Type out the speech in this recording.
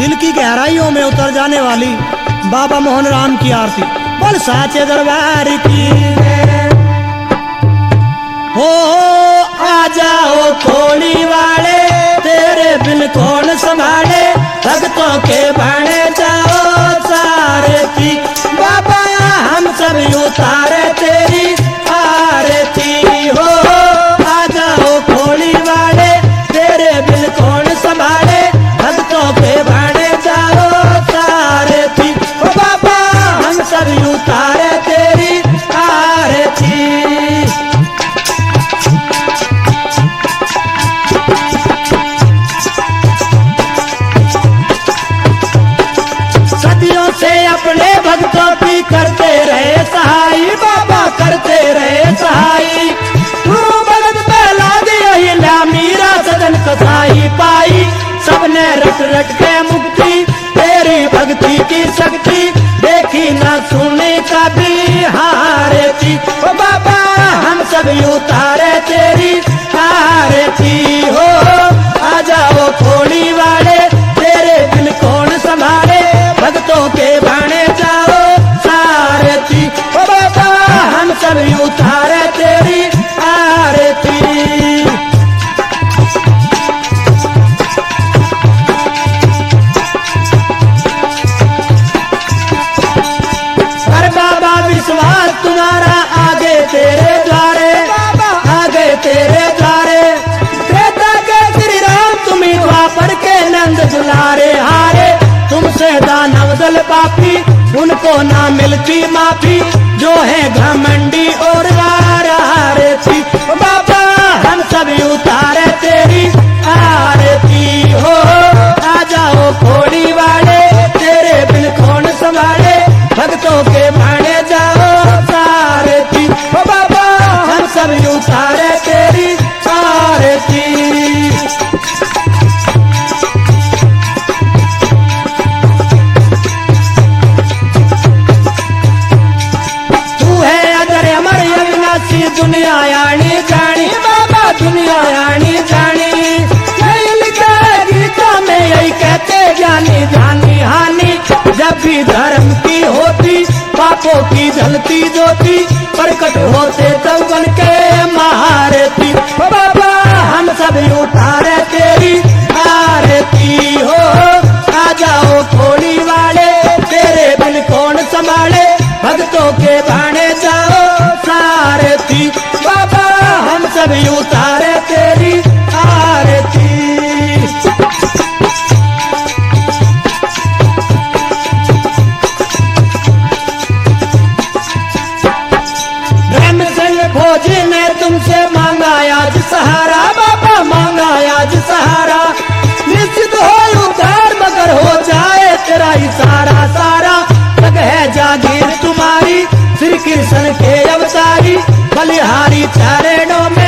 दिल की गहराइयों में उतर जाने वाली बाबा मोहन राम की आरती। बोल साचे दरबार की हो आ जाओ खोली वाले, तेरे बिन कौन संभाले, भक्तों के बाणे जाओ सारे थी। बाबा हम सब उतारे तेरी आरती हो। आ जाओ खोली वाले, तेरे बिन कौन संभाले, भक्तों के बाणे जाओ सारे थी। ओ बाबा हम सब उतारे तेरी आरती। सदियों से अपने भक्तों की करते रहे सहाई, बाबा करते रहे सहाई। गुरु भगत पहला दिया मीरा सदन कसाई पाई, सबने रट रट के मुक्ति, तेरी भक्ति की शक्ति देखी ना सुनी कभी हारे थी। ओ बाबा हम सब उतारे तेरी आरती हो। आ जाओ खोली वाले, तेरे बिन कौन संभाले, भक्तों के बाणे जाओ सारे थी। ओ बाबा हम सब उतारे तेरी आरती। पर बाबा विश्वास तुम्हारा आगे तेरे द्वारे, आगे तेरे द्वारे। त्रेता के श्री राम तुम्ही, द्वापर के नंद दुलारे हारे। तुमसे दानव दल पापी, उनको ना मिलती माफी, जो है घमंडी और हारे थी। बाबा हम सब उतारे तेरी आरती हो। आ जाओ खोड़ी वाले, तेरे बिन कौन संभाले, भक्तों के बाणे जाओ सारे थी। ओ बाबा हम सब उतारे तेरी आरती। दुनिया आनी जानी, बाबा दुनिया आनी जानी। यही लिखा है गीता में, यही कहते जानी जानी हानि। जब भी धर्म की होती, पापों की जलती ज्योति, प्रकट होते तब बन के महारती। बाबा हम सब उतारे तेरी आरती हो। आ जाओ खोली वाले, तेरे बिन कौन संभाले, भक्तों के बाणे जाओ सारे थी। बाबा हम सब उतारे तेरी आरती। ब्रह्म सिंह फौजी ने तुमसे मांगा आज सहारा, बाबा मांगा आज सहारा। निश्चित हो उद्धार मगर हो जाए तेरा इशारा सारा। तक है जागीर तुम्हारी, श्री कृष्ण के अवतारी, बलिहारी चरणों में